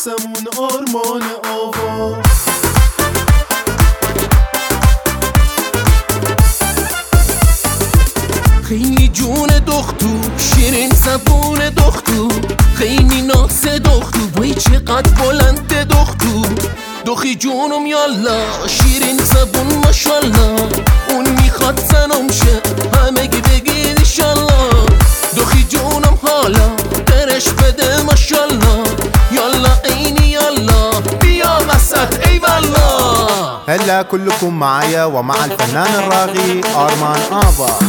آسمون آرمان آوا. خیلی جون دختو، شیرین زبون دختو، خیلی ناز دختو، وای چقدر بلند دختو. دخی جونم یالا، شیرین زبون ماشالله، اون میخواد زنم شه، همگی بگید ایشالله. دخی جونم حالا درش بده ماشالله، یالا عینی یالا بیا وسط ای والله. هلا كلكم معايا ومع الفنان الراغي آرمان آبا.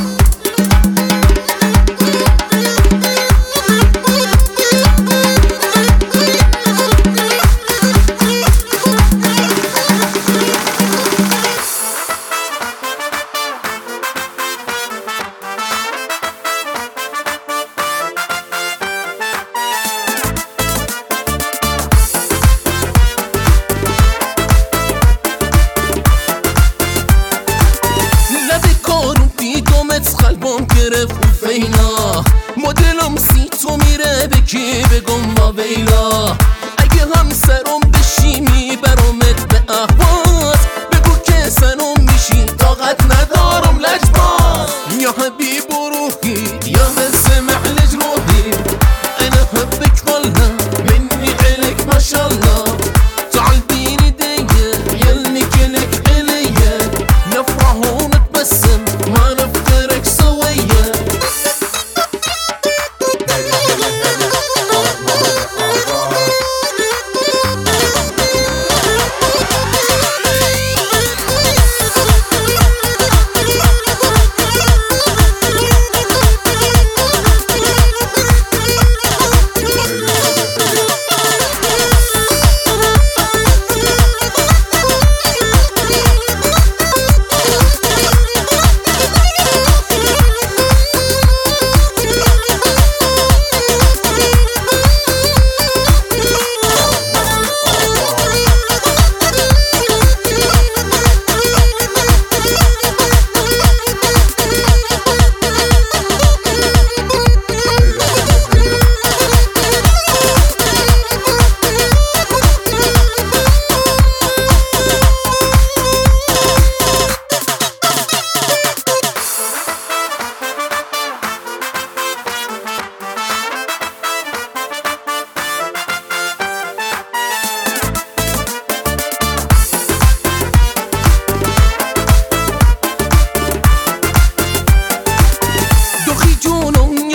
قلبم گرفت و فیلا، مدلم سی تو میره به کی بگم با ویلا. اگه همسرم بشی میبرمت به اهواز، بگو که زنم میشی طاقت ندارم لجباز. یا حبیب روحی یا سمع لج روحي، انا حبك والله مني عليك ما شاء الله. تعال بيني ديه يلني كلك عليا، نفرح ونتبسم ما نفترق سويا.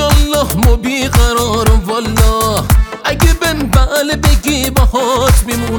بیقرارم والله، اگه بن بله بگی باهات میمونم